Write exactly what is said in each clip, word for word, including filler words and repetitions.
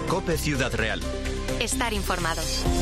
COPE Ciudad Real. Estar informado.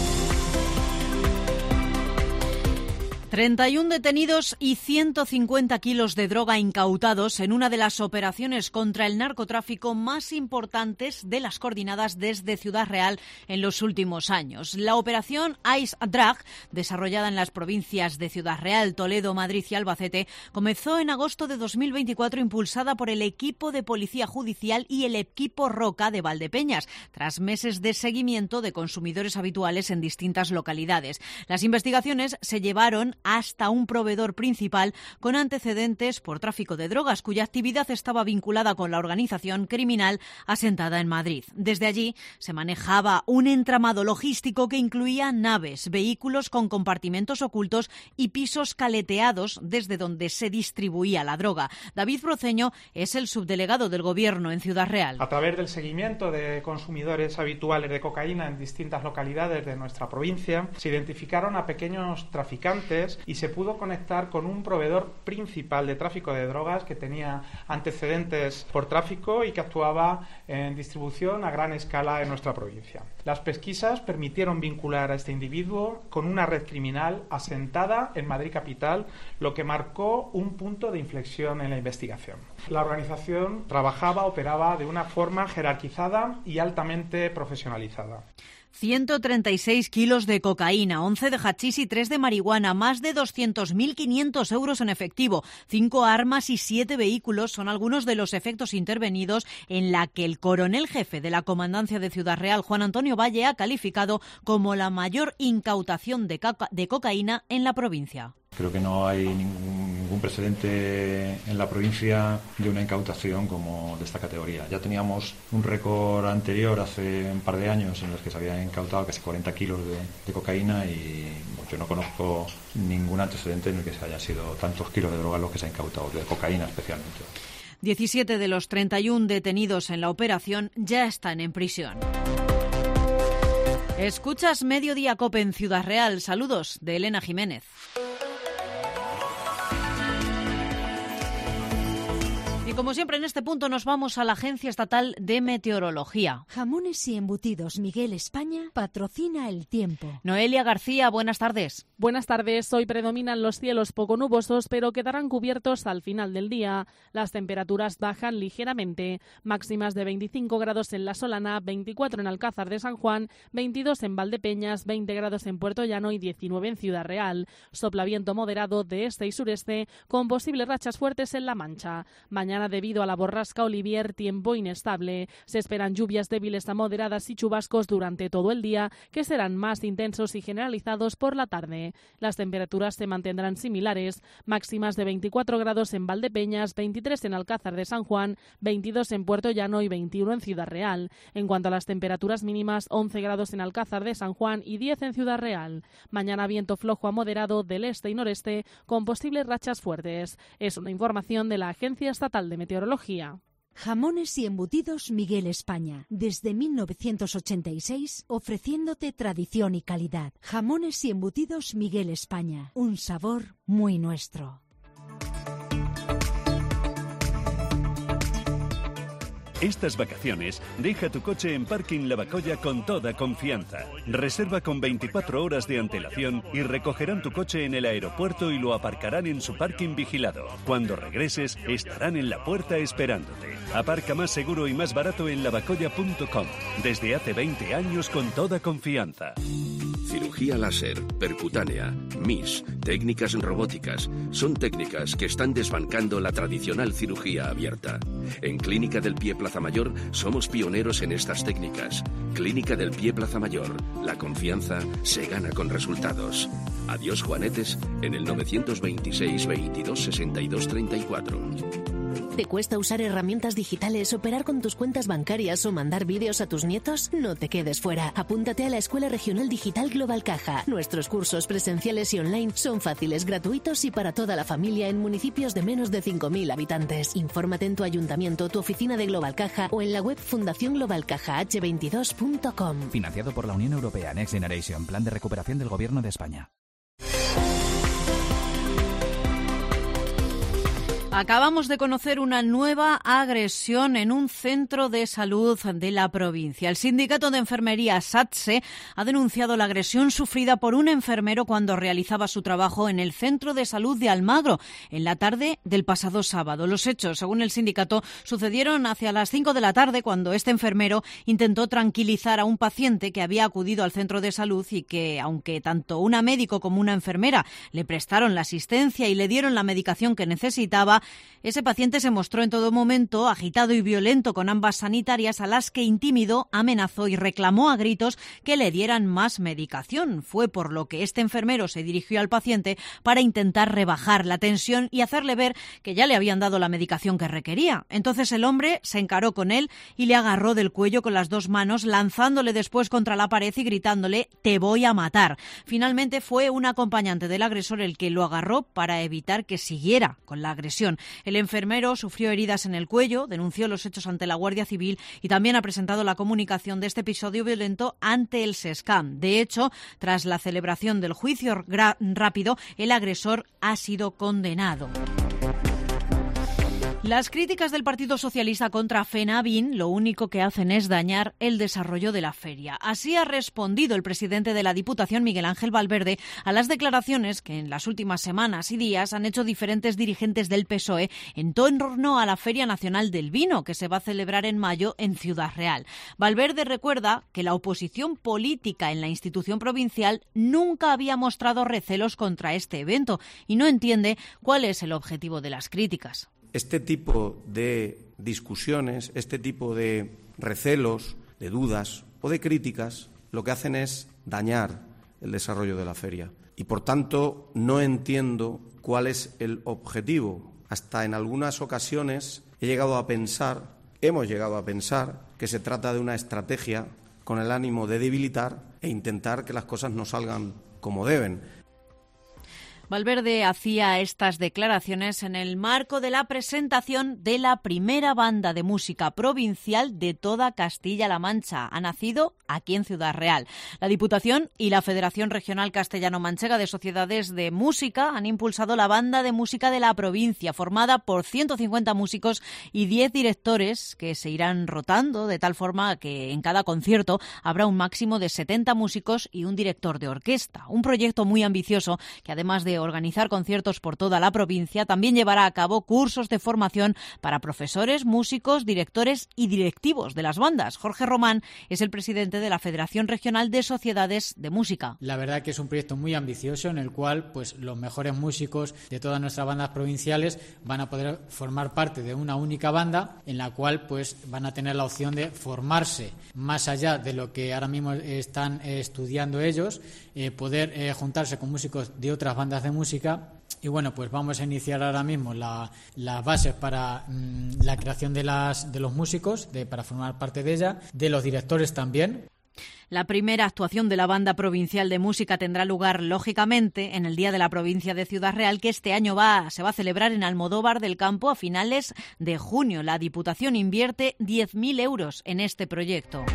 treinta y uno detenidos y ciento cincuenta kilos de droga incautados en una de las operaciones contra el narcotráfico más importantes de las coordinadas desde Ciudad Real en los últimos años. La operación Ice Drug, desarrollada en las provincias de Ciudad Real, Toledo, Madrid y Albacete, comenzó en agosto de dos mil veinticuatro, impulsada por el equipo de Policía Judicial y el equipo Roca de Valdepeñas, tras meses de seguimiento de consumidores habituales en distintas localidades. Las investigaciones se llevaron hasta un proveedor principal con antecedentes por tráfico de drogas, cuya actividad estaba vinculada con la organización criminal asentada en Madrid. Desde allí se manejaba un entramado logístico que incluía naves, vehículos con compartimentos ocultos y pisos caleteados desde donde se distribuía la droga. David Broceño es el subdelegado del Gobierno en Ciudad Real. A través del seguimiento de consumidores habituales de cocaína en distintas localidades de nuestra provincia, se identificaron a pequeños traficantes y se pudo conectar con un proveedor principal de tráfico de drogas que tenía antecedentes por tráfico y que actuaba en distribución a gran escala en nuestra provincia. Las pesquisas permitieron vincular a este individuo con una red criminal asentada en Madrid capital, lo que marcó un punto de inflexión en la investigación. La organización trabajaba, operaba de una forma jerarquizada y altamente profesionalizada. ciento treinta y seis kilos de cocaína, once de hachís y tres de marihuana, más de doscientos mil quinientos euros en efectivo, cinco armas y siete vehículos son algunos de los efectos intervenidos en la que el coronel jefe de la Comandancia de Ciudad Real, Juan Antonio Valle, ha calificado como la mayor incautación de, coca- de cocaína en la provincia. Creo que no hay ningún, ningún precedente en la provincia de una incautación como de esta categoría. Ya teníamos un récord anterior hace un par de años en los que se habían incautado casi cuarenta kilos de, de cocaína y bueno, yo no conozco ningún antecedente en el que se hayan sido tantos kilos de droga los que se han incautado, de cocaína especialmente. diecisiete de los treinta y uno detenidos en la operación ya están en prisión. Escuchas Mediodía COPE en Ciudad Real. Saludos de Elena Jiménez. Como siempre, en este punto nos vamos a la Agencia Estatal de Meteorología. Jamones y Embutidos Miguel España patrocina el tiempo. Noelia García, buenas tardes. Buenas tardes. Hoy predominan los cielos poco nubosos, pero quedarán cubiertos al final del día. Las temperaturas bajan ligeramente. Máximas de veinticinco grados en La Solana, veinticuatro en Alcázar de San Juan, veintidós en Valdepeñas, veinte grados en Puerto Llano y diecinueve en Ciudad Real. Sopla viento moderado de este y sureste, con posibles rachas fuertes en La Mancha. Mañana, debido a la borrasca Olivier, tiempo inestable. Se esperan lluvias débiles a moderadas y chubascos durante todo el día, que serán más intensos y generalizados por la tarde. Las temperaturas se mantendrán similares, máximas de veinticuatro grados en Valdepeñas, veintitrés en Alcázar de San Juan, veintidós en Puerto Llano y veintiuno en Ciudad Real. En cuanto a las temperaturas mínimas, once grados en Alcázar de San Juan y diez en Ciudad Real. Mañana viento flojo a moderado del este y noreste, con posibles rachas fuertes. Es una información de la Agencia Estatal de Meteorología. Jamones y Embutidos Miguel España, desde mil novecientos ochenta y seis, ofreciéndote tradición y calidad. Jamones y Embutidos Miguel España, un sabor muy nuestro. Estas vacaciones, deja tu coche en Parking Lavacolla con toda confianza. Reserva con veinticuatro horas de antelación y recogerán tu coche en el aeropuerto y lo aparcarán en su parking vigilado. Cuando regreses, estarán en la puerta esperándote. Aparca más seguro y más barato en lavacolla punto com. Desde hace veinte años con toda confianza. Cirugía láser, percutánea, M I S, técnicas robóticas. Son técnicas que están desbancando la tradicional cirugía abierta. En Clínica del Pie Plaza Mayor somos pioneros en estas técnicas. Clínica del Pie Plaza Mayor. La confianza se gana con resultados. Adiós juanetes en el novecientos veintiséis veintidós sesenta y dos treinta y cuatro. ¿Te cuesta usar herramientas digitales, operar con tus cuentas bancarias o mandar vídeos a tus nietos? No te quedes fuera. Apúntate a la Escuela Regional Digital Global Caja. Nuestros cursos presenciales y online son fáciles, gratuitos y para toda la familia en municipios de menos de cinco mil habitantes. Infórmate en tu ayuntamiento, tu oficina de Global Caja o en la web fundación global caja h veintidós punto com. Financiado por la Unión Europea Next Generation, Plan de Recuperación del Gobierno de España. Acabamos de conocer una nueva agresión en un centro de salud de la provincia. El sindicato de enfermería SATSE ha denunciado la agresión sufrida por un enfermero cuando realizaba su trabajo en el centro de salud de Almagro en la tarde del pasado sábado. Los hechos, según el sindicato, sucedieron hacia las cinco de la tarde cuando este enfermero intentó tranquilizar a un paciente que había acudido al centro de salud y que, aunque tanto una médico como una enfermera le prestaron la asistencia y le dieron la medicación que necesitaba, ese paciente se mostró en todo momento agitado y violento con ambas sanitarias, a las que intimidó, amenazó y reclamó a gritos que le dieran más medicación. Fue por lo que este enfermero se dirigió al paciente para intentar rebajar la tensión y hacerle ver que ya le habían dado la medicación que requería. Entonces el hombre se encaró con él y le agarró del cuello con las dos manos, lanzándole después contra la pared y gritándole: «Te voy a matar». Finalmente fue un acompañante del agresor el que lo agarró para evitar que siguiera con la agresión. El enfermero sufrió heridas en el cuello, denunció los hechos ante la Guardia Civil y también ha presentado la comunicación de este episodio violento ante el SESCAM. De hecho, tras la celebración del juicio rápido, el agresor ha sido condenado. Las críticas del Partido Socialista contra FENAVIN lo único que hacen es dañar el desarrollo de la feria. Así ha respondido el presidente de la Diputación, Miguel Ángel Valverde, a las declaraciones que en las últimas semanas y días han hecho diferentes dirigentes del P S O E en torno a la Feria Nacional del Vino, que se va a celebrar en mayo en Ciudad Real. Valverde recuerda que la oposición política en la institución provincial nunca había mostrado recelos contra este evento y no entiende cuál es el objetivo de las críticas. Este tipo de discusiones, este tipo de recelos, de dudas o de críticas, lo que hacen es dañar el desarrollo de la feria. Y, por tanto, no entiendo cuál es el objetivo. Hasta en algunas ocasiones he llegado a pensar, hemos llegado a pensar, que se trata de una estrategia con el ánimo de debilitar e intentar que las cosas no salgan como deben. Valverde hacía estas declaraciones en el marco de la presentación de la primera banda de música provincial de toda Castilla-La Mancha. Ha nacido aquí en Ciudad Real. La Diputación y la Federación Regional Castellano-Manchega de Sociedades de Música han impulsado la banda de música de la provincia, formada por ciento cincuenta músicos y diez directores que se irán rotando de tal forma que en cada concierto habrá un máximo de setenta músicos y un director de orquesta. Un proyecto muy ambicioso que, además de organizar conciertos por toda la provincia, también llevará a cabo cursos de formación para profesores, músicos, directores y directivos de las bandas. Jorge Román es el presidente de la Federación Regional de Sociedades de Música. La verdad que es un proyecto muy ambicioso en el cual pues los mejores músicos de todas nuestras bandas provinciales van a poder formar parte de una única banda en la cual pues van a tener la opción de formarse más allá de lo que ahora mismo están estudiando ellos, eh, poder eh, juntarse con músicos de otras bandas de música. Y bueno, pues vamos a iniciar ahora mismo la, las bases para mmm, la creación de, las, de los músicos, de, para formar parte de ella, de los directores también. La primera actuación de la Banda Provincial de Música tendrá lugar, lógicamente, en el Día de la Provincia de Ciudad Real, que este año va, se va a celebrar en Almodóvar del Campo a finales de junio. La Diputación invierte diez mil euros en este proyecto.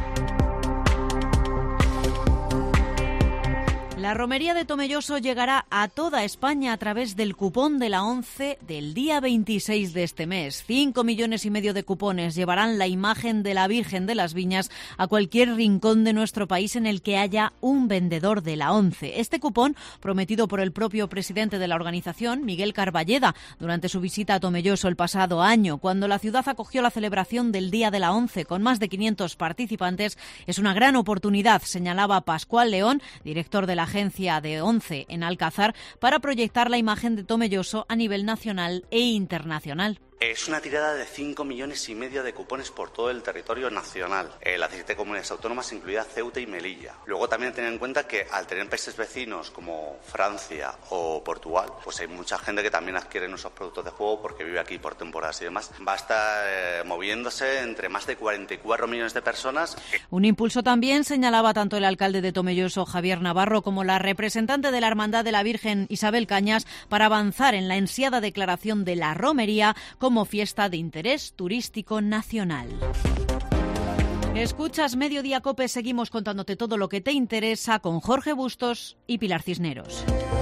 La romería de Tomelloso llegará a toda España a través del cupón de la ONCE del día veintiséis de este mes. Cinco millones y medio de cupones llevarán la imagen de la Virgen de las Viñas a cualquier rincón de nuestro país en el que haya un vendedor de la ONCE. Este cupón, prometido por el propio presidente de la organización, Miguel Carballeda, durante su visita a Tomelloso el pasado año, cuando la ciudad acogió la celebración del Día de la ONCE con más de quinientos participantes, es una gran oportunidad, señalaba Pascual León, director de la agencia de ONCE en Alcázar, para proyectar la imagen de Tomelloso a nivel nacional e internacional. Es una tirada de cinco millones y medio de cupones por todo el territorio nacional. Eh, las diecisiete comunidades autónomas, incluida Ceuta y Melilla. Luego también tener en cuenta que al tener países vecinos como Francia o Portugal, pues hay mucha gente que también adquiere nuestros productos de juego porque vive aquí por temporadas y demás. Va a estar eh, moviéndose entre más de cuarenta y cuatro millones de personas. Un impulso también señalaba tanto el alcalde de Tomelloso, Javier Navarro, como la representante de la Hermandad de la Virgen, Isabel Cañas, para avanzar en la ansiada declaración de la romería como fiesta de interés turístico nacional. Escuchas Mediodía Cope, seguimos contándote todo lo que te interesa con Jorge Bustos y Pilar Cisneros.